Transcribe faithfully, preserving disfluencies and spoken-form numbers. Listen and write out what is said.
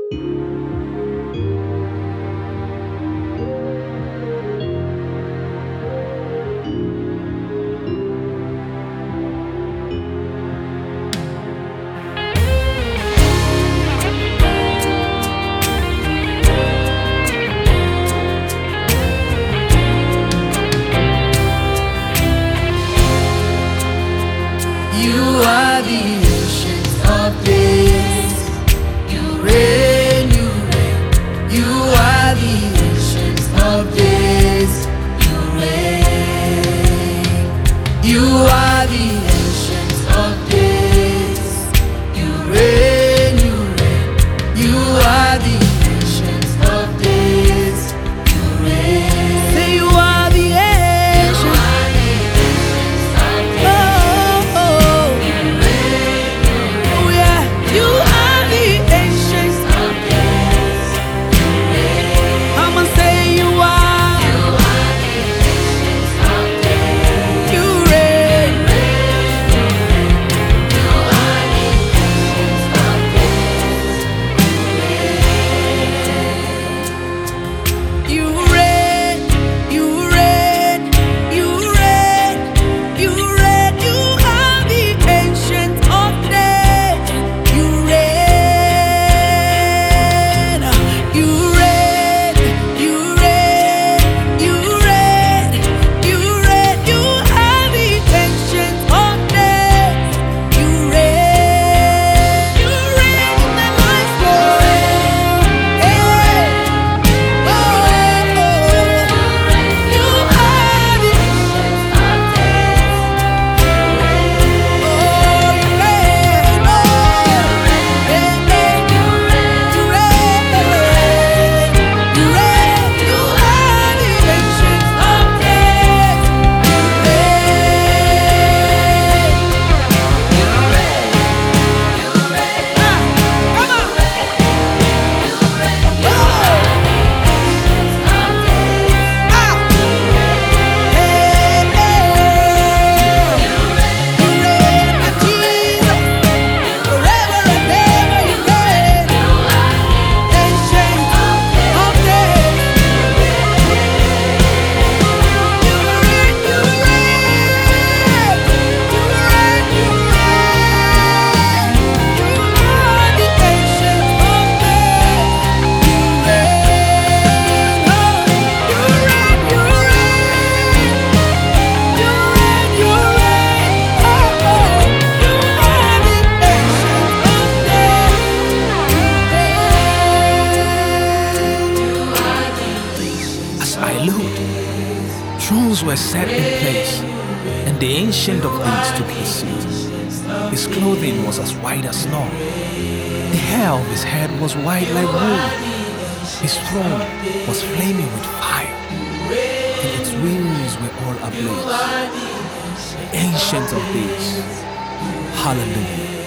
You are the ancient of days. You reign, you reign. You are the ancient of days. You reign. You are the ancient of days. You reign, you reign. You are the ancient of days. You reign. Say you are the ancient. I looked. Thrones were set in place, and the Ancient of Days took his seat. His clothing was as white as snow. The hair of his head was white like wool. His throne was flaming with fire, and its wings were all ablaze. Ancient of Days. Hallelujah.